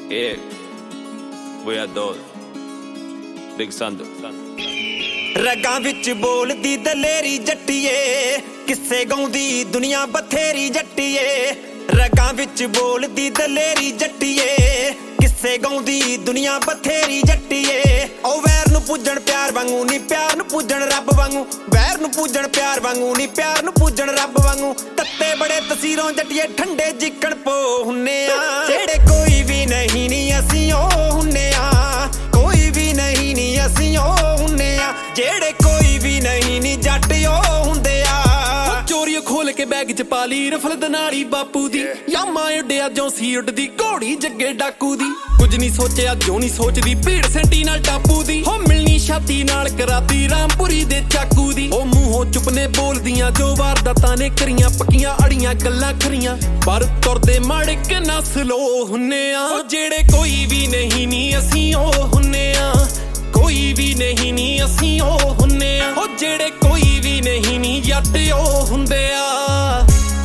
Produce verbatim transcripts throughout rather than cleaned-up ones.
Yeah, we are those Big Sandu. ਰਗਾਂ ਵਿੱਚ ਬੋਲਦੀ ਦਲੇਰੀ ਜੱਟੀਏ, ਕਿੱਸੇ ਗਾਉਂਦੀ ਦੁਨੀਆ ਬਥੇਰੀ ਜੱਟੀਏ। ਰਗਾਂ ਵਿੱਚ ਬੋਲਦੀ ਦਲੇਰੀ ਜੱਟੀਏ, ਕਿੱਸੇ ਗਾਉਂਦੀ ਦੁਨੀਆ ਬਥੇਰੀ ਜੱਟੀਏ। ਉਹ ਵੈਰ ਨੂੰ ਪੂਜਣ ਪਿਆਰ ਵਾਂਗੂ ਨੀ, ਪਿਆਰ ਨੂੰ ਪੂਜਣ ਰੱਬ ਵਾਂਗੂ। ਵੈਰ ਨੂੰ ਪੂਜਣ ਪਿਆਰ ਵਾਂਗੂ ਨੀ, ਪਿਆਰ ਨੂੰ ਪੂਜਣ ਰੱਬ ਵਾਂਗੂ। ਤੱਤੇ ਬੜੇ ਤਸੀਰੋਂ ਜੱਟੀਏ, ਠੰਡੇ ਜਿੱਕਣ ਪੋ ਹੁੰਨੇ ਆ। ਜਿਹੜੇ ਕੋਈ ਵੀ ਨਹੀਂ ਨੀ ਅਸੀਂ ਉਹ ਹੁੰਨੇ ਆ, ਕੋਈ ਵੀ ਨਹੀਂ ਨੀ ਅਸੀਂ ਉਹ ਹੁੰਨੇ ਆ। ਜਿਹੜੇ ਕੋਈ ਵੀ ਨਹੀਂ ਨੀ ਜੱਟ ਉਹ ਹੁੰਦੇ ਆ। ਚੋਰੀ ਖੋਲ ਕੇ ਬੈਗ ਚ ਪਾ ਲਈ ਰਫਲ ਦਨਾੜੀ ਬਾਪੂ ਦੀ। ਯਾਮਾ ਉੱਡਿਆ ਜੋ ਸੀ ਉੱਡਦੀ ਘੋੜੀ ਜੱਗੇ ਡਾਕੂ ਦੀ। ਕੁਝ ਨਹੀਂ ਸੋਚਿਆ ਜੋ ਨਹੀਂ ਸੋਚਦੀ ਭੀੜ ਸੈਂਟੀ ਨਾਲ ਟਾਪੂ ਦੀ। ਹੋ ਮਿਲਣੀ ਛਾਤੀ ਨਾਲ ਕਰਾਤੀ ਰਾਮਪੁਰੀ ਦੇ ਚਾਕੂ ਦੀ। ਉਹ ਮੂੰਹੋਂ ਚੁੱਪਨੇ ਬੋਲਦੀਆਂ ਜੋ ਵਾਰਦਾਤਾਂ ਨੇ ਕਰੀਆਂ, ਪੱਕੀਆਂ ਅੜੀਆਂ ਗੱਲਾਂ ਖਰੀਆਂ। ਪਰ ਤੁਰਦੇ ਮਾੜੇ ਕਿ ਨਸਲੋ ਹੁੰਨੇ ਆ। ਜਿਹੜੇ ਕੋਈ ਵੀ ਨਹੀਂ ਨੀ ਅਸੀਂ ਉਹ ਹੁੰਨੇ ਆ, ਕੋਈ ਵੀ ਨਹੀਂ ਨੀ ਅਸੀਂ ਉਹ ਹੁੰਨੇ ਆ। ਉਹ ਜਿਹੜੇ ਕੋਈ ਵੀ ਨਹੀਂ ਨੀ ਜੱਟ ਉਹ ਹੁੰਦੇ ਆ।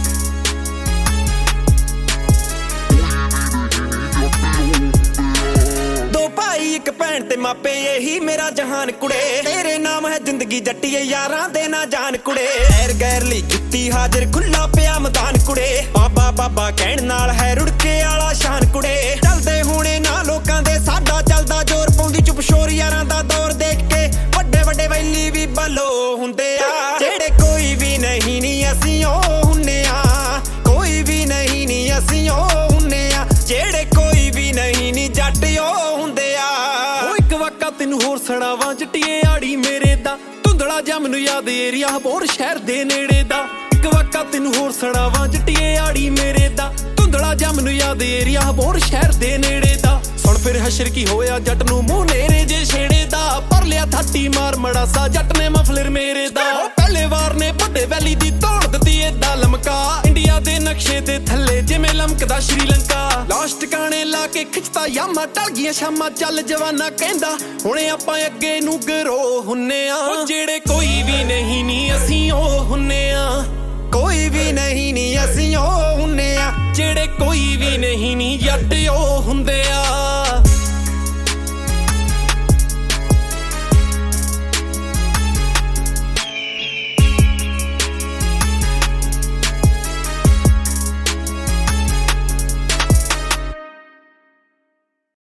ਦੋ ਭਾਈ ਇੱਕ ਭੈਣ ਤੇ ਮਾਪੇ ਇਹੀ ਮੇਰਾ ਜਹਾਨ ਕੁੜੇ। ਤੇਰੇ ਨਾਮ ਹੈ ਜ਼ਿੰਦਗੀ ਜੱਟੀਏ, ਯਾਰਾਂ ਦੇ ਨਾ ਜਾਨ ਕੁੜੇ। ਐਰ ਗੈਰ ਲਈ ਜੁੱਤੀ ਹਾਜ਼ਰ ਖੁੱਲਾ ਪਿਆ ਮੈਦਾਨ ਕੁੜੇ। ਬਾਬਾ ਬਾਬਾ ਕਹਿਣ ਨਾਲ ਹੈ ਰੁੜਕੇ ਵਾਲਾ ਸ਼ਾਨ ਕੁੜੇ। ਚੱਲਦੇ ਹੋਣੇ ਨਾ ਲੋਕਾਂ ਦੇ ਸਾਡਾ ਚੱਲਦਾ ਜ਼ੋਰ, ਪਾਉਂਦੀ ਚੁੱਪ ਸ਼ੋਰ ਯਾਰਾਂ ਦਾ ਦੌਰ ਦੇਖ ਕੇ। ਵੱਡੇ ਵੱਡੇ ਵੈਲੀ ਵੀ ਬਾਲੋ ਹੁੰਦੇ ਆ। ਜਿਹੜੇ ਕੋਈ ਵੀ ਨਹੀਂ ਨੀ ਅਸੀਂ ਉਹ ਹੁੰਨੇ ਆ, ਕੋਈ ਵੀ ਨਹੀਂ ਨੀ ਅਸੀਂ ਉਹ ਹੁੰਨੇ ਆ। ਜਿਹੜੇ ਕੋਈ ਵੀ ਨਹੀਂ ਨੀ ਜੱਟ ਉਹ ਹੁੰਦੇ ਆ। ਉਹ ਇੱਕ ਵਾਕਾ ਤੈਨੂੰ ਹੋਰ ਸੁਣਾਵਾਂ ਜੱਟੀਏ ਆੜੀ ਮੇਰੇ ਦਾ। ਧੁੰਦਲਾ ਜਾ ਮੈਨੂੰ ਯਾਦ ਏਰੀਆ ਹਬੋਰ ਸ਼ਹਿਰ ਦੇ ਨੇੜੇ ਦਾ। ਇੱਕ ਵਾਕਾ ਤੈਨੂੰ ਹੋਰ ਸੁਣਾਵਾਂ ਜੱਟੀਏ ਆੜੀ ਮੇਰੇ ਦਾ। ਧੁੰਦਲਾ ਜਾ ਮੈਨੂੰ ਯਾਦ ਏਰੀਆ ਹਬੋਰ ਸ਼ਹਿਰ ਦੇ ਨੇੜੇ ਦਾ। ਸੁਣ ਫਿਰ ਹਸ਼ਰ ਕੀ ਹੋਇਆ ਜੱਟ ਨੂੰ ਮੂੰਹ ਨੇਰੇ ਜੇ ਛੇੜੇ ਦਾ। ਪਰ ਲਿਆ ਥਾਟੀ ਮਾਰ ਮੜਾ ਸਾ ਜੱਟ ਨੇ ਮਫਲਰ ਮੇਰੇ ਦਾ। ਉਹ ਪਹਿਲੇ ਵਾਰ ਨੇ ਵੱਡੇ ਵੈਲੀ ਦੀ ਤੋੜ ਦਿੱਤੀ ਏਦਾਂ ਲਮਕਾ। ਇੰਡੀਆ ਦੇ ਨਕਸ਼ੇ ਦੇ ਥੱਲੇ ਜਿਵੇਂ ਲਮਕਦਾ ਸ਼੍ਰੀਲੰਕਾ। ਲਾਸਟ ਟਿਕਾਣੇ ਲਾ ਕੇ ਖਿੱਚਤਾ ਯਾਮਾ, ਟਲ ਗਈਆਂ ਸ਼ਾਮਾਂ ਚੱਲ ਜਵਾਨਾ ਕਹਿੰਦਾ। ਹੁਣੇ ਆਪਾਂ ਅੱਗੇ ਨੂੰ ਗਰੋ ਹੁੰਨੇ ਆ। ਜਿਹੜੇ ਕੋਈ ਵੀ ਨਹੀਂ ਨੀ ਅਸੀਂ ਉਹ ਹੁੰਨੇ ਆ, ਕੋਈ ਵੀ ਨਹੀਂ ਨੀ ਅਸੀਂ ਉਹ ਹੁੰਨੇ ਆ। ਜਿਹੜੇ ਕੋਈ ਵੀ ਨਹੀਂ ਨੀ ਜੱਟ ਉਹ ਹੁੰਦੇ ਆ।